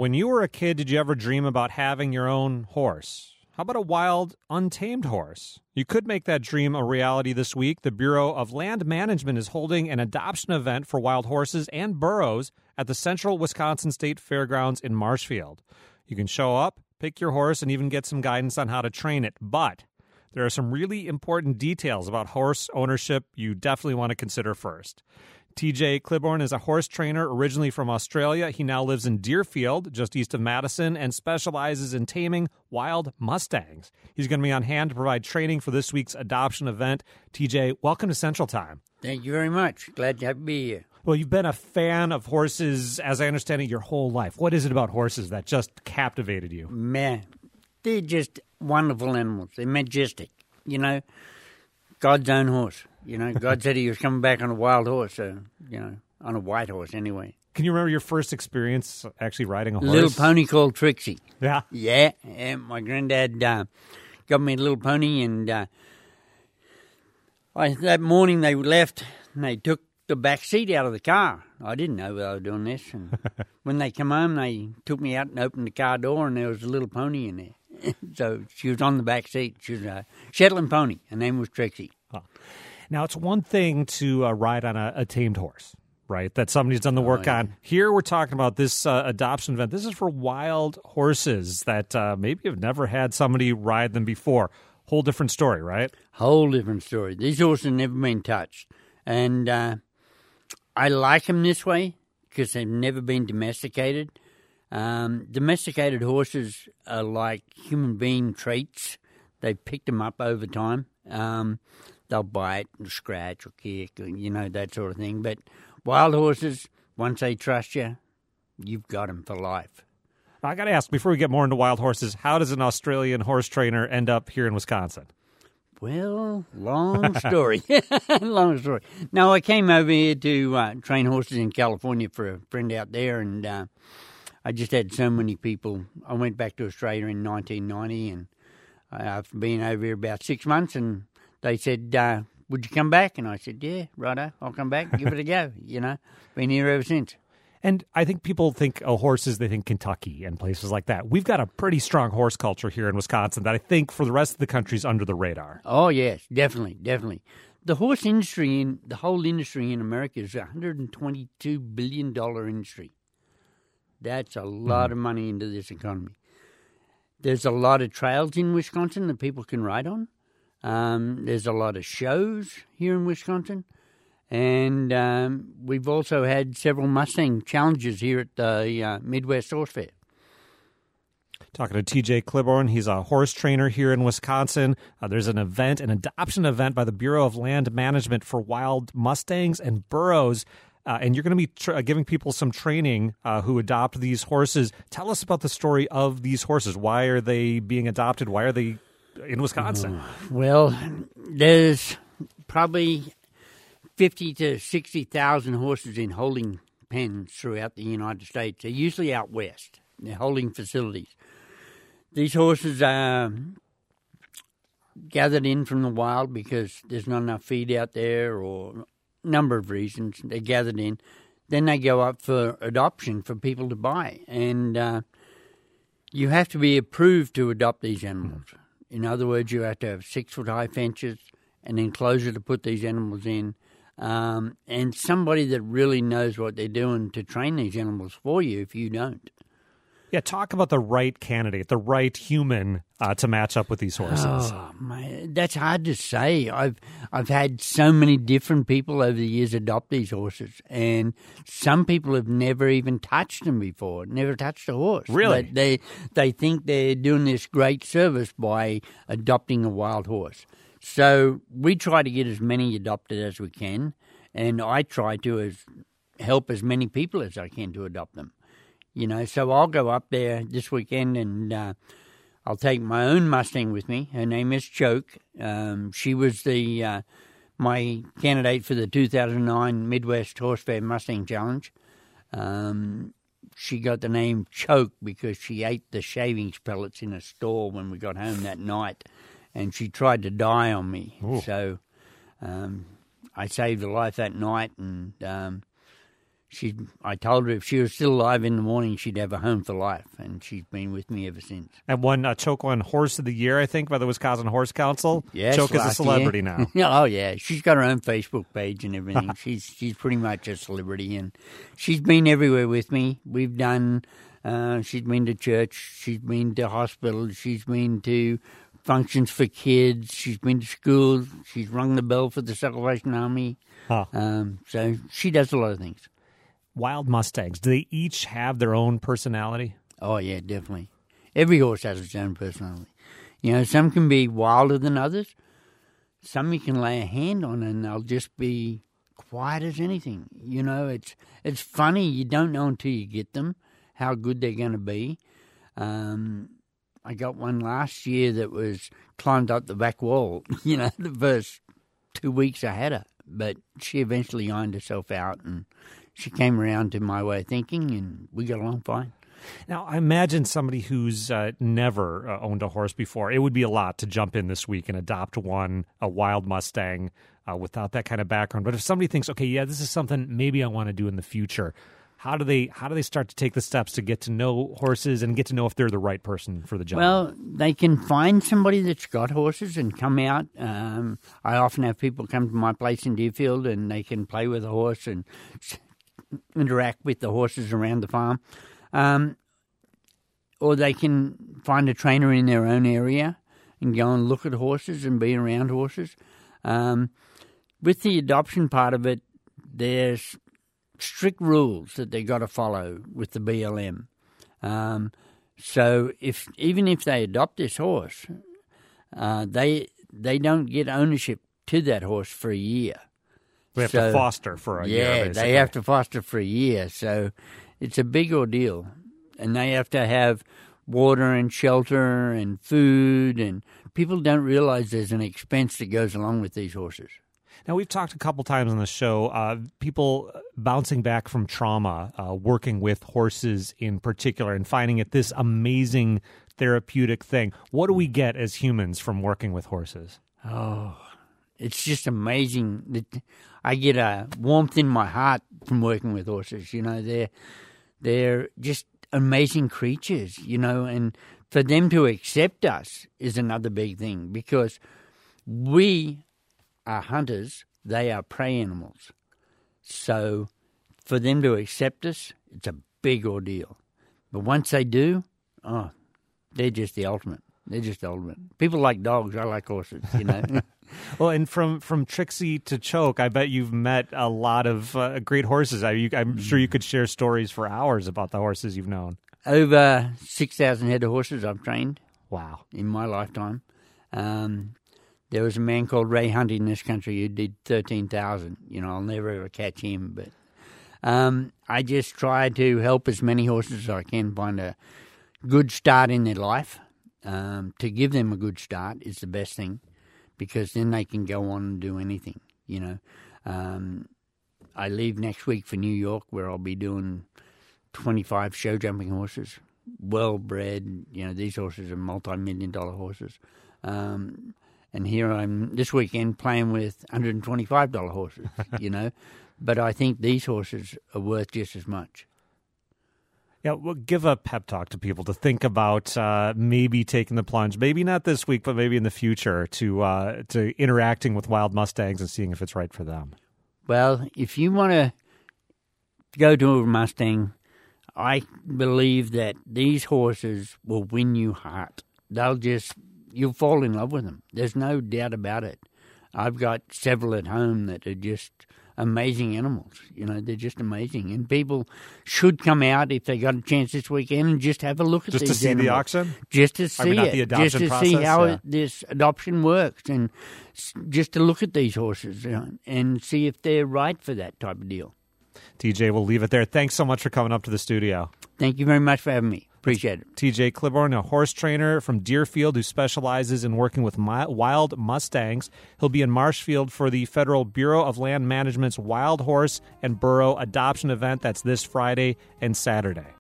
When you were a kid, did you ever dream about having your own horse? How about a wild, untamed horse? You could make that dream a reality this week. The Bureau of Land Management is holding an adoption event for wild horses and burros at the Central Wisconsin State Fairgrounds in Marshfield. You can show up, pick your horse, and even get some guidance on how to train it. But there are some really important details about horse ownership you definitely want to consider first. TJ Cliborn is a horse trainer originally from Australia. He now lives in Deerfield, just east of Madison, and specializes in taming wild Mustangs. He's going to be on hand to provide training for this week's adoption event. TJ, welcome to Central Time. Thank you very much. Glad to be here. Well, you've been a fan of horses, as I understand it, your whole life. What is it about horses that just captivated you? Man, they're just wonderful animals. They're majestic, God's own horse. God said he was coming back on a wild horse, so, on a white horse anyway. Can you remember your first experience actually riding a horse? Little pony called Trixie. Yeah? Yeah, my granddad got me a little pony, and that morning they left, and they took the back seat out of the car. I didn't know they were doing this, and when they come home, they took me out and opened the car door, and there was a little pony in there. So she was on the back seat. She was a Shetland pony. Her name was Trixie. Huh. Now, it's one thing to ride on a tamed horse, right, that somebody's done the work on. Here we're talking about this adoption event. This is for wild horses that maybe have never had somebody ride them before. Whole different story, right? Whole different story. These horses have never been touched. And I like them this way because they've never been domesticated. Domesticated horses are like human being traits. They picked them up over time. They'll bite and scratch or kick, that sort of thing. But wild horses, once they trust you, you've got them for life. I got to ask, before we get more into wild horses, how does an Australian horse trainer end up here in Wisconsin? Well, long story. Long story. No, I came over here to train horses in California for a friend out there, and I just had so many people. I went back to Australia in 1990, and I've been over here about 6 months, and they said, would you come back? And I said, yeah, righto, I'll come back and give it a go, Been here ever since. And I think people think horses, they think Kentucky and places like that. We've got a pretty strong horse culture here in Wisconsin that I think for the rest of the country is under the radar. Oh, yes, definitely. The horse industry, the whole industry in America is a $122 billion industry. That's a lot of money into this economy. There's a lot of trails in Wisconsin that people can ride on. There's a lot of shows here in Wisconsin. And we've also had several Mustang challenges here at the Midwest Horse Fair. Talking to TJ Cliborn. He's a horse trainer here in Wisconsin. There's an adoption event by the Bureau of Land Management for wild Mustangs and burros. And you're going to be giving people some training who adopt these horses. Tell us about the story of these horses. Why are they being adopted? Why are they in Wisconsin? Well, there's probably 50 to 60,000 horses in holding pens throughout the United States. They're usually out west. They're holding facilities. These horses are gathered in from the wild because there's not enough feed out there or a number of reasons. They're gathered in. Then they go up for adoption for people to buy. And you have to be approved to adopt these animals. In other words, you have to have 6-foot-high fences, an enclosure to put these animals in, and somebody that really knows what they're doing to train these animals for you if you don't. Yeah, talk about the right candidate, the right human to match up with these horses. Oh, man, that's hard to say. I've had so many different people over the years adopt these horses, and some people have never even touched them before, never touched a horse. Really? But they think they're doing this great service by adopting a wild horse. So we try to get as many adopted as we can, and I try to help as many people as I can to adopt them. So I'll go up there this weekend and I'll take my own Mustang with me. Her name is Choke. She was my candidate for the 2009 Midwest Horse Fair Mustang Challenge. She got the name Choke because she ate the shavings pellets in a store when we got home that night, and she tried to die on me. Ooh. So I saved her life that night, and I told her if she was still alive in the morning, she'd have a home for life, and she's been with me ever since. And won Choke won Horse of the Year, I think, by the Wisconsin Horse Council. Yes, Choke is a celebrity now. Oh yeah, she's got her own Facebook page and everything. she's pretty much a celebrity, and she's been everywhere with me. We've done. She's been to church. She's been to hospital. She's been to functions for kids. She's been to schools. She's rung the bell for the Salvation Army. Huh. So she does a lot of things. Wild Mustangs, do they each have their own personality? Oh, yeah, definitely. Every horse has its own personality. You know, some can be wilder than others. Some you can lay a hand on and they'll just be quiet as anything. You know, it's funny. You don't know until you get them how good they're going to be. I got one last year that was climbed up the back wall, you know, the first 2 weeks I had her. But she eventually ironed herself out and she came around to my way of thinking, and we got along fine. Now, I imagine somebody who's never owned a horse before, it would be a lot to jump in this week and adopt one, a wild Mustang, without that kind of background. But if somebody thinks, okay, yeah, this is something maybe I want to do in the future, how do they start to take the steps to get to know horses and get to know if they're the right person for the job? Well, they can find somebody that's got horses and come out. I often have people come to my place in Deerfield, and they can play with a horse and interact with the horses around the farm. Or they can find a trainer in their own area and go and look at horses and be around horses. With the adoption part of it, there's strict rules that they got to follow with the BLM. So even if they adopt this horse, they don't get ownership to that horse for a year. We have to foster for a year, Yeah, basically. they have to foster for a year. So it's a big ordeal. And they have to have water and shelter and food. And people don't realize there's an expense that goes along with these horses. Now, we've talked a couple times on the show, people bouncing back from trauma, working with horses in particular, and finding it this amazing therapeutic thing. What do we get as humans from working with horses? Oh, it's just amazing. I get a warmth in my heart from working with horses. You know, they're just amazing creatures, you know, and for them to accept us is another big thing, because we are hunters, they are prey animals. So for them to accept us, it's a big ordeal. But once they do, they're just the ultimate. They're just the ultimate. People like dogs, I like horses, you know. Well, and from Trixie to Choke, I bet you've met a lot of great horses. I'm sure you could share stories for hours about the horses you've known. Over 6,000 head of horses I've trained. Wow. In my lifetime. There was a man called Ray Hunt in this country who did 13,000. You know, I'll never ever catch him. But I just try to help as many horses as I can find a good start in their life. To give them a good start is the best thing, because then they can go on and do anything, you know. I leave next week for New York, where I'll be doing 25 show jumping horses, well-bred. You know, these horses are multi-million-dollar horses. And here I'm this weekend playing with $125 horses, you know. But I think these horses are worth just as much. Yeah, well, give a pep talk to people to think about maybe taking the plunge, maybe not this week, but maybe in the future, to interacting with wild Mustangs and seeing if it's right for them. Well, if you want to go to a Mustang, I believe that these horses will win you heart. You'll fall in love with them. There's no doubt about it. I've got several at home that are just amazing animals. You know, they're just amazing. And people should come out if they got a chance this weekend and just have a look at these animals. Just to see the auction? Just to see not the adoption just to process, see how yeah. this adoption works, and just to look at these horses, you know, and see if they're right for that type of deal. TJ, we'll leave it there. Thanks so much for coming up to the studio. Thank you very much for having me. Appreciate it. TJ Clibborn, a horse trainer from Deerfield who specializes in working with wild Mustangs. He'll be in Marshfield for the Federal Bureau of Land Management's Wild Horse and Burro Adoption event. That's this Friday and Saturday.